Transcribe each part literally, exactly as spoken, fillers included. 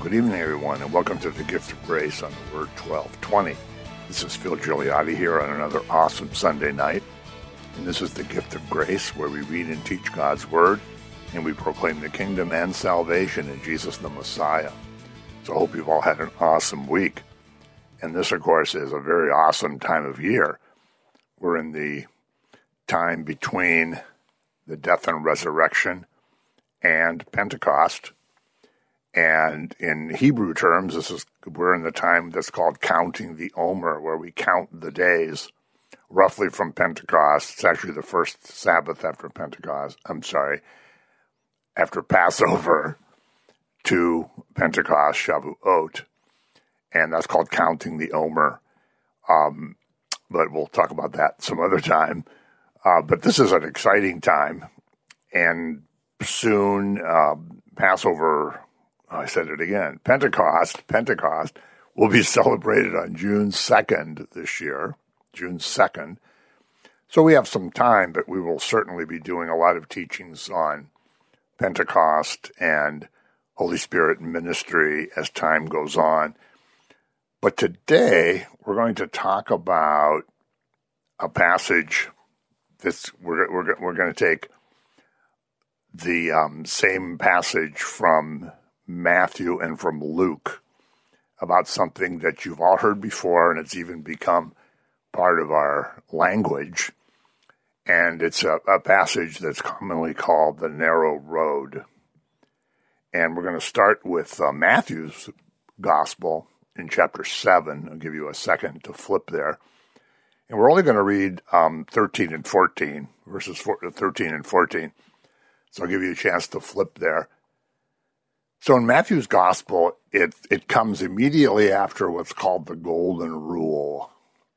Good evening, everyone, and welcome to the Gift of Grace on the Word twelve twenty. This is Phil Gigliotti here on another awesome Sunday night, and this is the Gift of Grace, where we read and teach God's Word, and we proclaim the kingdom and salvation in Jesus the Messiah. So I hope you've all had an awesome week. And this, of course, is a very awesome time of year. We're in the time between the death and resurrection and Pentecost. And in Hebrew terms, this is we're in the time that's called counting the Omer, where we count the days roughly from Pentecost. It's actually the first Sabbath after Pentecost. I'm sorry, after Passover to Pentecost, Shavuot. And that's called counting the Omer. Um, but we'll talk about that some other time. Uh, but this is an exciting time. And soon, uh, Passover... I said it again. Pentecost, Pentecost will be celebrated on June second this year, June second. So we have some time, but we will certainly be doing a lot of teachings on Pentecost and Holy Spirit ministry as time goes on. But today we're going to talk about a passage that's we're we're we're going to take the um, same passage from Matthew and from Luke about something that you've all heard before, and it's even become part of our language. And it's a, a passage that's commonly called the narrow road. And we're going to start with uh, Matthew's gospel in chapter seven. I'll give you a second to flip there. And we're only going to read um, thirteen and fourteen, verses thirteen and fourteen. So I'll give you a chance to flip there. So in Matthew's gospel, it it comes immediately after what's called the Golden Rule.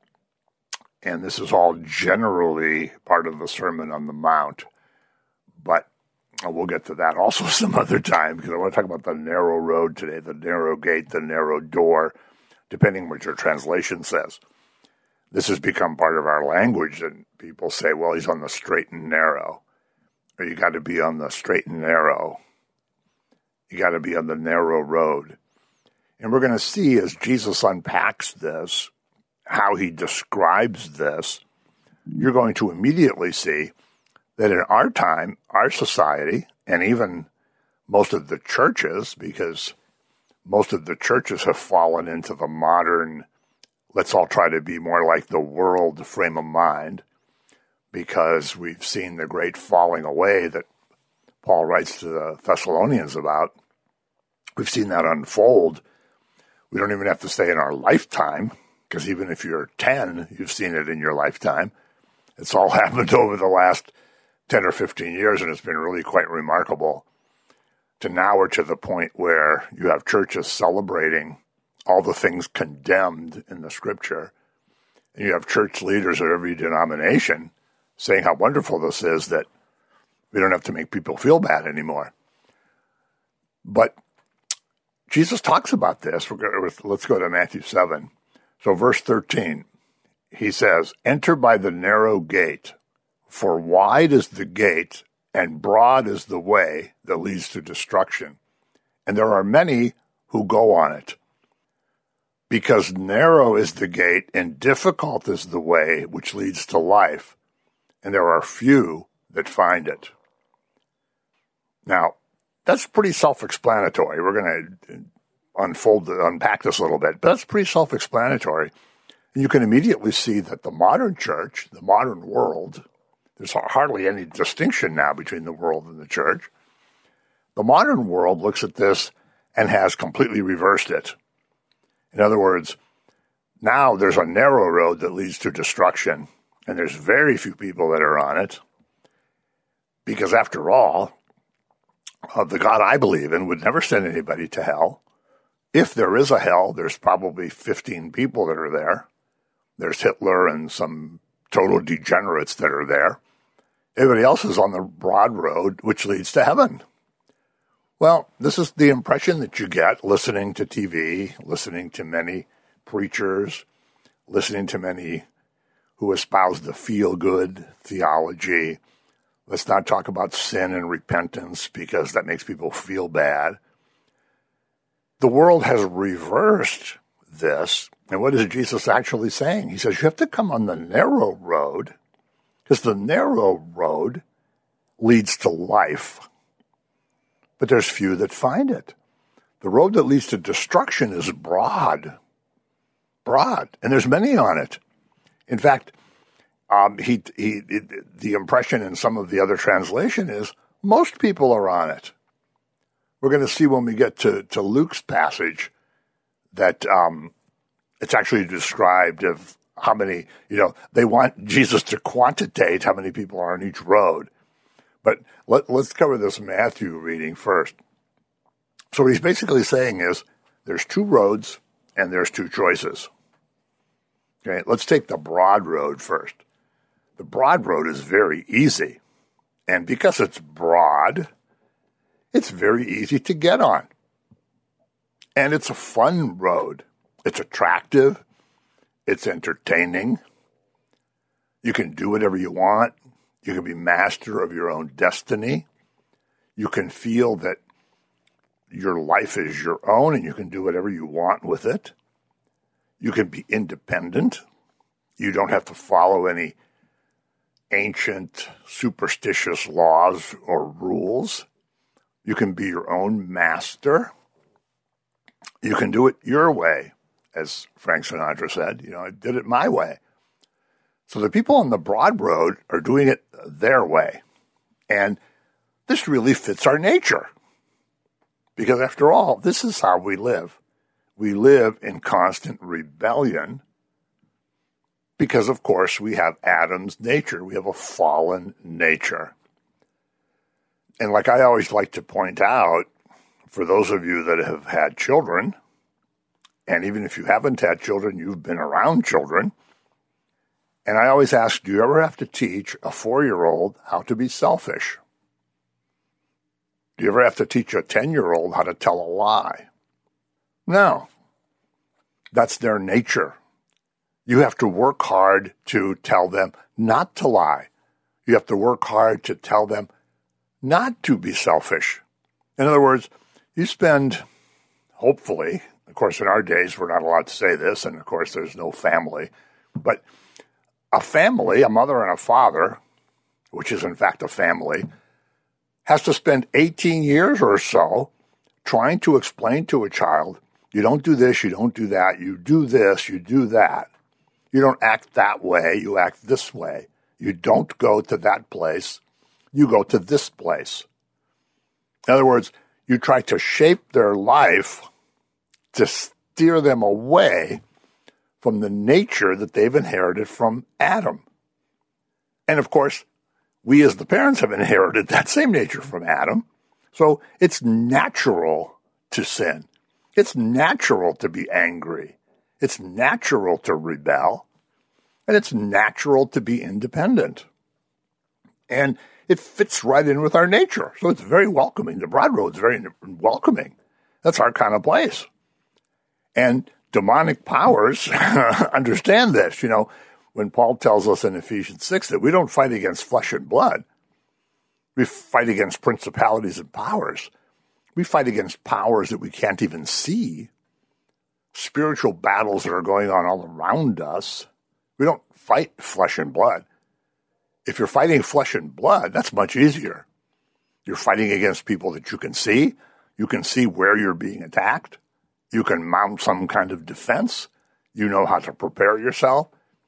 And this is all generally part of the Sermon on the Mount. But we'll get to that also some other time, because I want to talk about the narrow road today, the narrow gate, the narrow door, depending what your translation says. This has become part of our language, and people say, well, he's on the straight and narrow. Or you got to be on the straight and narrow. You got to be on the narrow road. And we're going to see as Jesus unpacks this, how he describes this, you're going to immediately see that in our time, our society, and even most of the churches, because most of the churches have fallen into the modern, let's all try to be more like the world frame of mind, because we've seen the great falling away that Paul writes to the Thessalonians about. We've seen that unfold. We don't even have to stay in our lifetime, because even if you're ten, you've seen it in your lifetime. It's all happened over the last ten or fifteen years, and it's been really quite remarkable. To now we're to the point where you have churches celebrating all the things condemned in the Scripture, and you have church leaders of every denomination saying how wonderful this is, that we don't have to make people feel bad anymore. But Jesus talks about this. We're going to, let's go to Matthew seven. So verse thirteen, he says, "Enter by the narrow gate, for wide is the gate and broad is the way that leads to destruction, and there are many who go on it. Because narrow is the gate and difficult is the way which leads to life, and there are few that find it." Now, that's pretty self-explanatory. We're going to unfold, unpack this a little bit, but that's pretty self-explanatory. And you can immediately see that the modern church, the modern world, there's hardly any distinction now between the world and the church. The modern world looks at this and has completely reversed it. In other words, now there's a narrow road that leads to destruction, and there's very few people that are on it, because after all, Uh, the God I believe in would never send anybody to hell. If there is a hell, there's probably fifteen people that are there. There's Hitler and some total degenerates that are there. Everybody else is on the broad road, which leads to heaven. Well, this is the impression that you get listening to T V, listening to many preachers, listening to many who espouse the feel-good theology. Let's not talk about sin and repentance, because that makes people feel bad. the world has reversed this. And what is Jesus actually saying? He says, you have to come on the narrow road, because the narrow road leads to life. But there's few that find it. The road that leads to destruction is broad. Broad. And there's many on it. In fact, um, he, he, it, the impression in some of the other translation is most people are on it. We're going to see when we get to, to Luke's passage that um, it's actually described of how many, you know, they want Jesus to quantitate how many people are on each road. But let, let's cover this Matthew reading first. So what he's basically saying is there's two roads and there's two choices. Okay, let's take the broad road first. The broad road is very easy. And because it's broad, it's very easy to get on. And it's a fun road. It's attractive. It's entertaining. You can do whatever you want. You can be master of your own destiny. You can feel that your life is your own and you can do whatever you want with it. You can be independent. You don't have to follow any ancient superstitious laws or rules. You can be your own master. You can do it your way, as Frank Sinatra said. You know, I did it my way. So the people on the broad road are doing it their way. And this really fits our nature. Because after all, this is how we live. We live in constant rebellion because, of course, we have Adam's nature. We have a fallen nature. And like I always like to point out, for those of you that have had children, and even if you haven't had children, you've been around children, and I always ask, do you ever have to teach a four-year-old how to be selfish? Do you ever have to teach a ten-year-old how to tell a lie? No. That's their nature. You have to work hard to tell them not to lie. You have to work hard to tell them not to be selfish. In other words, you spend, hopefully, of course, in our days, we're not allowed to say this, and of course, there's no family, but a family, a mother and a father, which is in fact a family, has to spend eighteen years or so trying to explain to a child, you don't do this, you don't do that, you do this, you do that. You don't act that way, you act this way. You don't go to that place, you go to this place. In other words, you try to shape their life to steer them away from the nature that they've inherited from Adam. And of course, we as the parents have inherited that same nature from Adam. So it's natural to sin. It's natural to be angry. It's natural to rebel. And it's natural to be independent. And it fits right in with our nature. So it's very welcoming. The broad road is very welcoming. That's our kind of place. And demonic powers understand this. You know, when Paul tells us in Ephesians six that we don't fight against flesh and blood, we fight against principalities and powers. We fight against powers that we can't even see, spiritual battles that are going on all around us. We don't fight flesh and blood. If you're fighting flesh and blood, that's much easier. You're fighting against people that you can see. You can see where you're being attacked. You can mount some kind of defense. You know how to prepare yourself.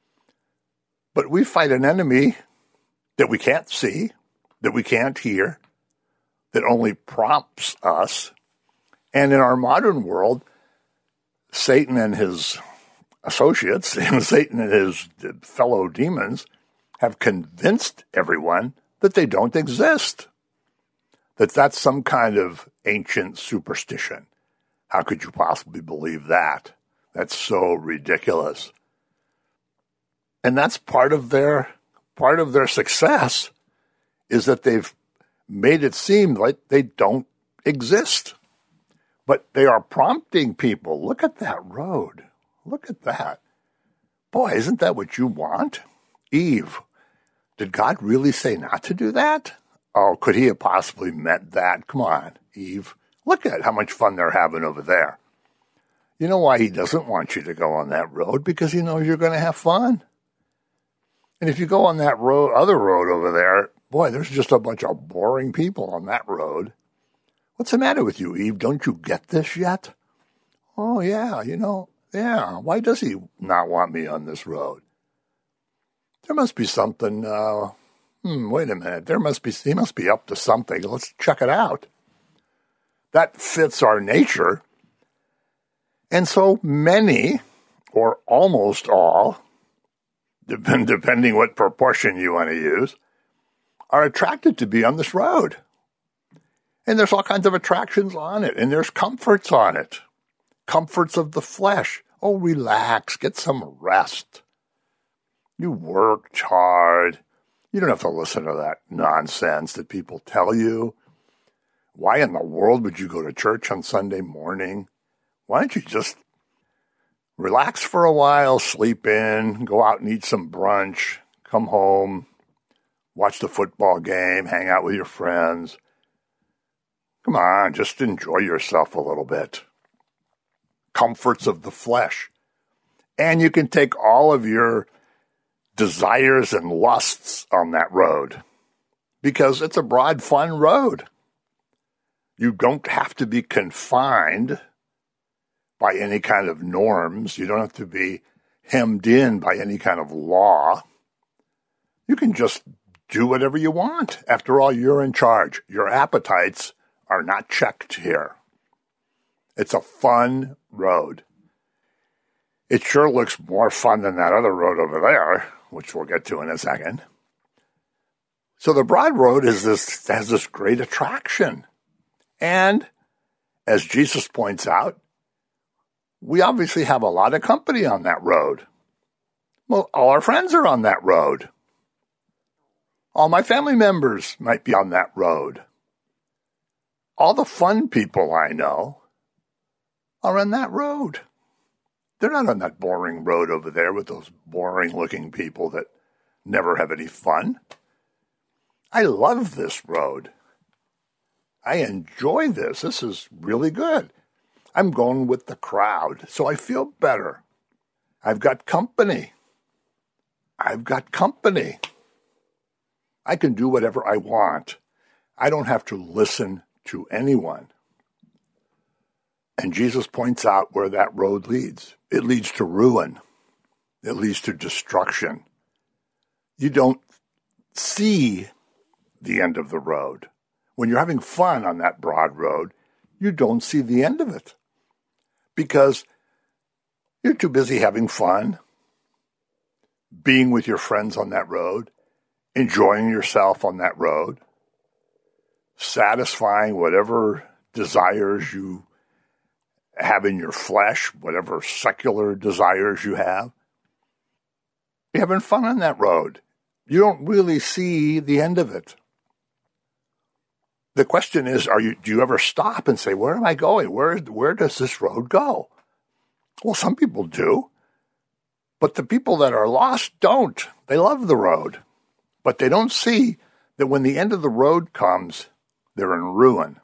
But we fight an enemy that we can't see, that we can't hear, that only prompts us. And in our modern world, Satan and his associates, and Satan and his fellow demons, have convinced everyone that they don't exist, that that's some kind of ancient superstition. How could you possibly believe that? That's so ridiculous. And that's part of their part of their success, is that they've made it seem like they don't exist. But they are prompting people. Look at that road. Look at that. Boy, isn't that what you want? Eve, did God really say not to do that? Oh, could he have possibly meant that? Come on, Eve. Look at how much fun they're having over there. You know why he doesn't want you to go on that road? Because he knows you're going to have fun. And if you go on that road, other road over there, boy, there's just a bunch of boring people on that road. What's the matter with you, Eve? Don't you get this yet? Oh, yeah, you know, yeah. Why does he not want me on this road? There must be something, uh, hmm, wait a minute. There must be, he must be up to something. Let's check it out. That fits our nature. And so many, or almost all, depend, depending what proportion you want to use, are attracted to be on this road. And there's all kinds of attractions on it, and there's comforts on it. Comforts of the flesh. Oh, relax, get some rest. You worked hard. You don't have to listen to that nonsense that people tell you. Why in the world would you go to church on Sunday morning? Why don't you just relax for a while, sleep in, go out and eat some brunch, come home, watch the football game, hang out with your friends. Come on, just enjoy yourself a little bit. Comforts of the flesh. And you can take all of your desires and lusts on that road because it's a broad, fun road. You don't have to be confined by any kind of norms. You don't have to be hemmed in by any kind of law. You can just do whatever you want. After all, you're in charge. Your appetites are not checked here. It's a fun road. It sure looks more fun than that other road over there, which we'll get to in a second. So the broad road is this, has this great attraction. And as Jesus points out, we obviously have a lot of company on that road. Well, all our friends are on that road. All my family members might be on that road. All the fun people I know are on that road. They're not on that boring road over there with those boring-looking people that never have any fun. I love this road. I enjoy this. This is really good. I'm going with the crowd, so I feel better. I've got company. I've got company. I can do whatever I want. I don't have to listen to anyone. And Jesus points out where that road leads. It leads to ruin. It leads to destruction. You don't see the end of the road. When you're having fun on that broad road, you don't see the end of it because you're too busy having fun, being with your friends on that road, enjoying yourself on that road, satisfying whatever desires you have in your flesh, whatever secular desires you have. You're having fun on that road. You don't really see the end of it. The question is, are you, do you ever stop and say, where am I going? Where, where does this road go? Well, some people do, but the people that are lost don't. They love the road, but they don't see that when the end of the road comes, they're in ruin.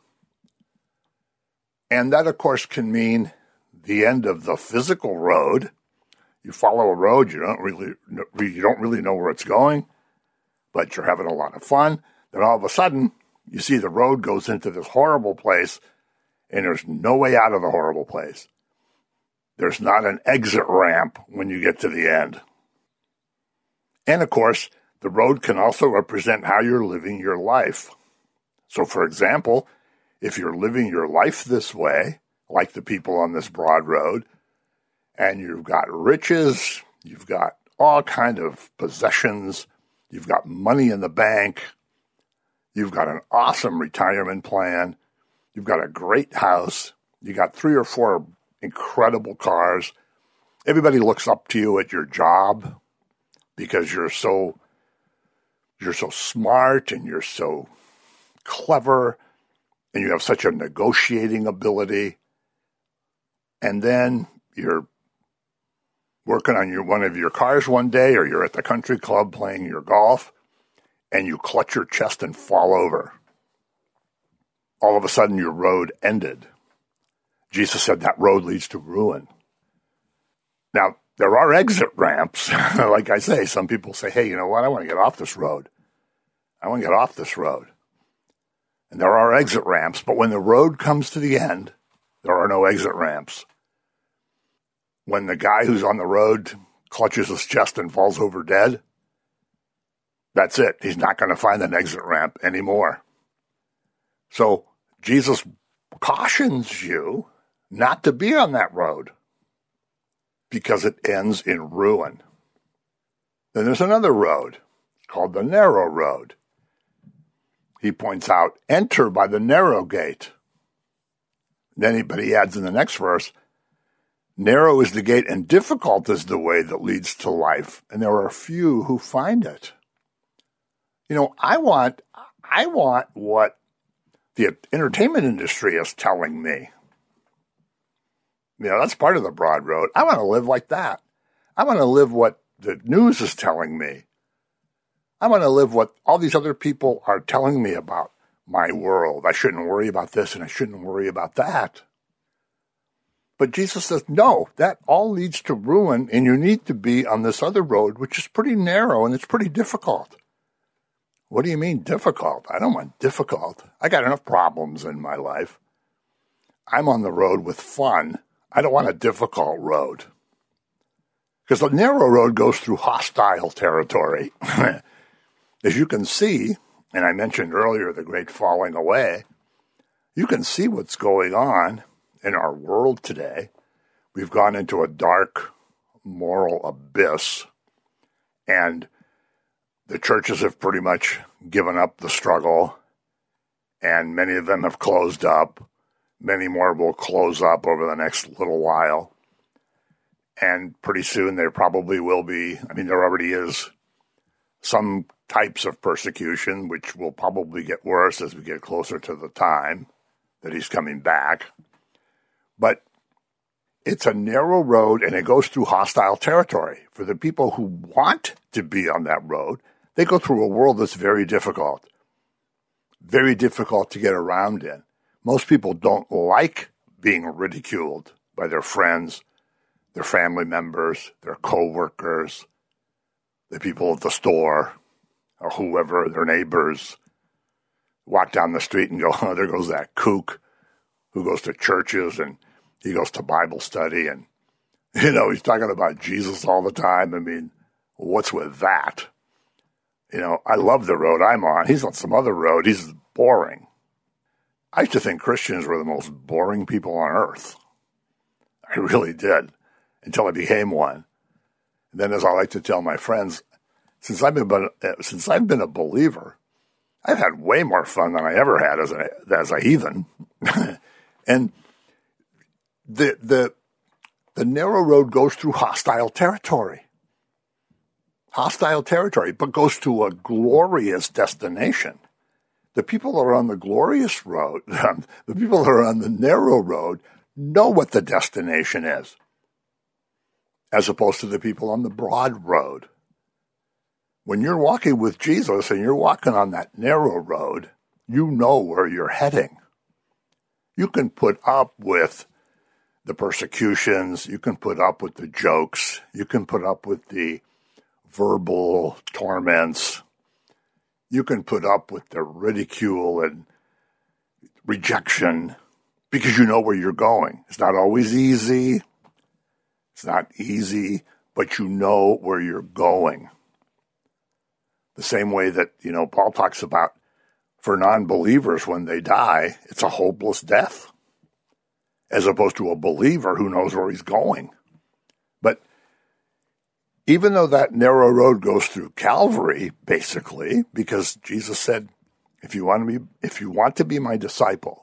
And that, of course, can mean the end of the physical road. You follow a road, you don't really, you don't really know where it's going, but you're having a lot of fun. Then all of a sudden, you see the road goes into this horrible place, and there's no way out of the horrible place. There's not an exit ramp when you get to the end. And, of course, the road can also represent how you're living your life. So, for example, if you're living your life this way, like the people on this broad road, and you've got riches, you've got all kind of possessions, you've got money in the bank, you've got an awesome retirement plan, you've got a great house, you got three or four incredible cars, everybody looks up to you at your job because you're so you're so smart and you're so clever and you have such a negotiating ability, and then you're working on your one of your cars one day, or you're at the country club playing your golf, and you clutch your chest and fall over. All of a sudden, your road ended. Jesus said that road leads to ruin. Now, there are exit ramps. Like I say, some people say, hey, you know what? I want to get off this road. I want to get off this road. And there are exit ramps, but when the road comes to the end, there are no exit ramps. When the guy who's on the road clutches his chest and falls over dead, that's it. He's not going to find an exit ramp anymore. So Jesus cautions you not to be on that road because it ends in ruin. Then there's another road called the narrow road. He points out, enter by the narrow gate. Then he, but he adds in the next verse, narrow is the gate and difficult is the way that leads to life, and there are few who find it. You know, I want, I want what the entertainment industry is telling me. You know, that's part of the broad road. I want to live like that. I want to live what the news is telling me. I want to live what all these other people are telling me about my world. I shouldn't worry about this and I shouldn't worry about that. But Jesus says, no, that all leads to ruin, and you need to be on this other road, which is pretty narrow and it's pretty difficult. What do you mean difficult? I don't want difficult. I got enough problems in my life. I'm on the road with fun. I don't want a difficult road. Because the narrow road goes through hostile territory. As you can see, and I mentioned earlier the great falling away, you can see what's going on in our world today. We've gone into a dark moral abyss, and the churches have pretty much given up the struggle, and many of them have closed up. Many more will close up over the next little while. And pretty soon there probably will be, I mean, there already is some types of persecution, which will probably get worse as we get closer to the time that he's coming back. But it's a narrow road, and it goes through hostile territory. For the people who want to be on that road, they go through a world that's very difficult, very difficult to get around in. Most people don't like being ridiculed by their friends, their family members, their co-workers, the people at the store, or whoever, their neighbors. Walk down the street and go, oh, there goes that kook who goes to churches and he goes to Bible study and, you know, he's talking about Jesus all the time. I mean, what's with that? You know, I love the road I'm on. He's on some other road. He's boring. I used to think Christians were the most boring people on earth. I really did, until I became one. And then, as I like to tell my friends, since I've been since I've been a believer, I've had way more fun than I ever had as a as a heathen. And the the the narrow road goes through hostile territory. Hostile territory, but goes to a glorious destination. The people that are on the glorious road, the people that are on the narrow road, know what the destination is, as opposed to the people on the broad road. When you're walking with Jesus and you're walking on that narrow road, you know where you're heading. You can put up with the persecutions, you can put up with the jokes, you can put up with the verbal torments, you can put up with the ridicule and rejection because you know where you're going. It's not always easy. It's not easy, but you know where you're going. The same way that, you know, Paul talks about for non-believers when they die, it's a hopeless death, as opposed to a believer who knows where he's going. But even though that narrow road goes through Calvary, basically, because Jesus said, if you want to be, if you want to be my disciple,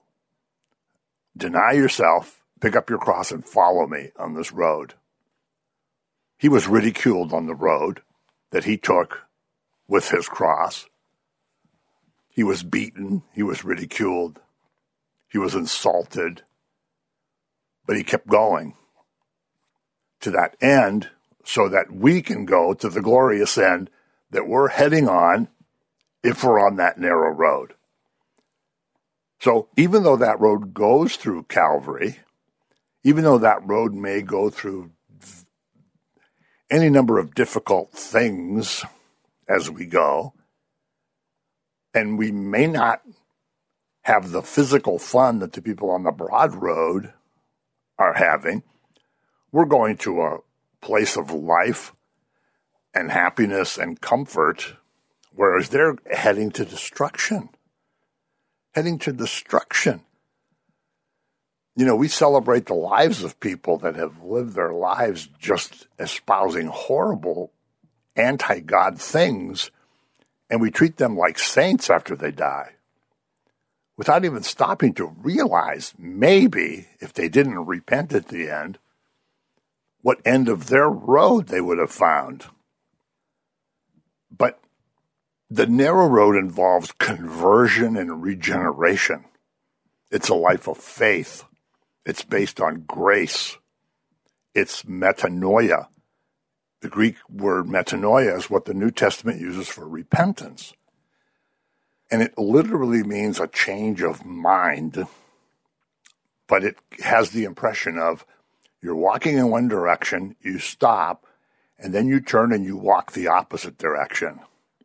deny yourself, pick up your cross, and follow me on this road. He was ridiculed on the road that he took with his cross. He was beaten. He was ridiculed. He was insulted. But he kept going to that end so that we can go to the glorious end that we're heading on if we're on that narrow road. So even though that road goes through Calvary, even though that road may go through any number of difficult things as we go, and we may not have the physical fun that the people on the broad road are having, we're going to a place of life and happiness and comfort, whereas they're heading to destruction. Heading to destruction. You know, we celebrate the lives of people that have lived their lives just espousing horrible anti-God things, and we treat them like saints after they die, without even stopping to realize maybe if they didn't repent at the end, what end of their road they would have found. But the narrow road involves conversion and regeneration. It's a life of faith. It's based on grace. It's metanoia. The Greek word metanoia is what the New Testament uses for repentance. And it literally means a change of mind. But it has the impression of you're walking in one direction, you stop, and then you turn and you walk the opposite direction.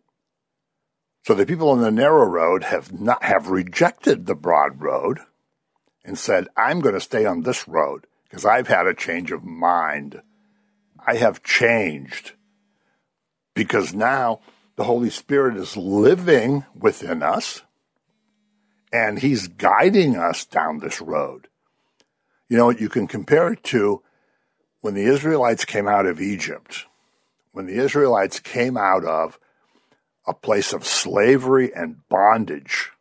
So the people on the narrow road have not have rejected the broad road and said, I'm going to stay on this road because I've had a change of mind. I have changed because now the Holy Spirit is living within us and he's guiding us down this road. You know, you can compare it to when the Israelites came out of Egypt, when the Israelites came out of a place of slavery and bondage.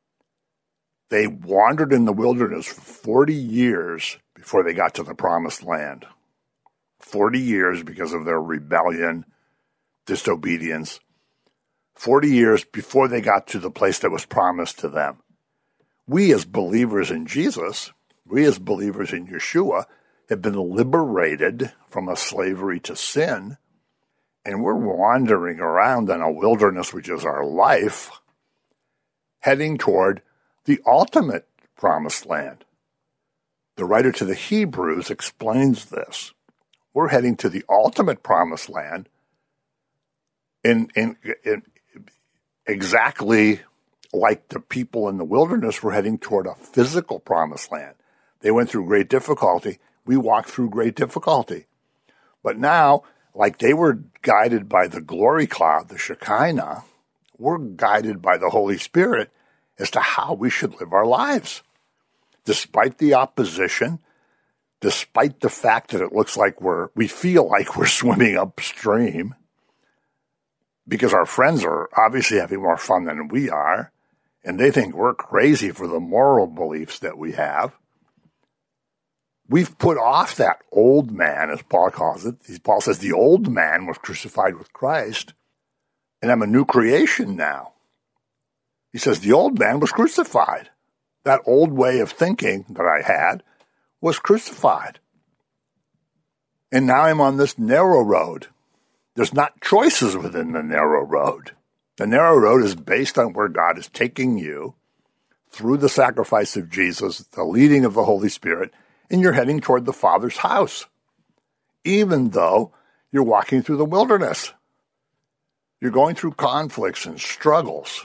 They wandered in the wilderness for forty years before they got to the promised land. forty years because of their rebellion, disobedience. forty years before they got to the place that was promised to them. We as believers in Jesus, we as believers in Yeshua, have been liberated from a slavery to sin, and we're wandering around in a wilderness, which is our life, heading toward the ultimate promised land. The writer to the Hebrews explains this. We're heading to the ultimate promised land in, in, in exactly like the people in the wilderness were heading toward a physical promised land. They went through great difficulty. We walked through great difficulty. But now, like they were guided by the glory cloud, the Shekinah, we're guided by the Holy Spirit as to how we should live our lives. Despite the opposition, despite the fact that it looks like we're, we feel like we're swimming upstream, because our friends are obviously having more fun than we are, and they think we're crazy for the moral beliefs that we have. We've put off that old man, as Paul calls it. Paul says the old man was crucified with Christ, and I'm a new creation now. He says the old man was crucified. That old way of thinking that I had was crucified. And now I'm on this narrow road. There's not choices within the narrow road. The narrow road is based on where God is taking you through the sacrifice of Jesus, the leading of the Holy Spirit, and you're heading toward the Father's house, even though you're walking through the wilderness. You're going through conflicts and struggles.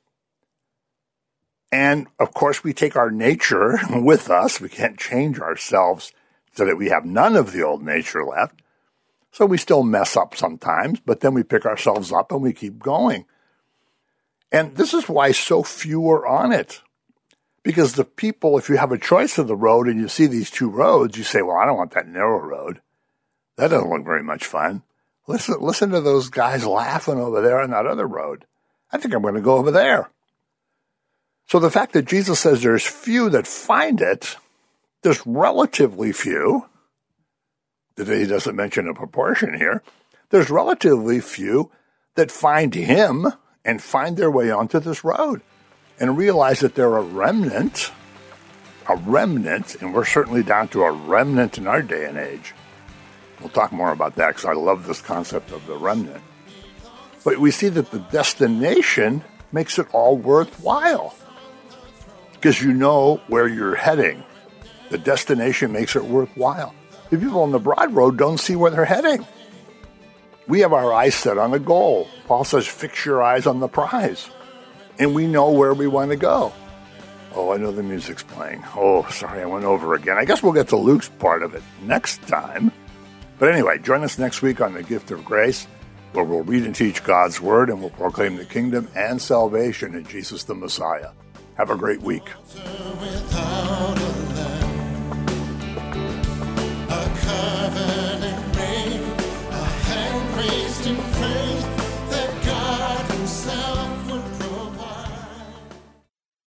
And, of course, we take our nature with us. We can't change ourselves so that we have none of the old nature left. So we still mess up sometimes, but then we pick ourselves up and we keep going. And this is why so few are on it. Because the people, if you have a choice of the road and you see these two roads, you say, well, I don't want that narrow road. That doesn't look very much fun. Listen, listen to those guys laughing over there on that other road. I think I'm going to go over there. So the fact that Jesus says there's few that find it, there's relatively few, that he doesn't mention a proportion here, there's relatively few that find him and find their way onto this road and realize that they're a remnant, a remnant, and we're certainly down to a remnant in our day and age. We'll talk more about that because I love this concept of the remnant. But we see that the destination makes it all worthwhile because you know where you're heading. The destination makes it worthwhile. The people on the broad road don't see where they're heading. We have our eyes set on a goal. Paul says, fix your eyes on the prize. And we know where we want to go. Oh, I know the music's playing. Oh, sorry, I went over again. I guess we'll get to Luke's part of it next time. But anyway, join us next week on The Gift of Grace, where we'll read and teach God's Word and we'll proclaim the kingdom and salvation in Jesus the Messiah. Have a great week.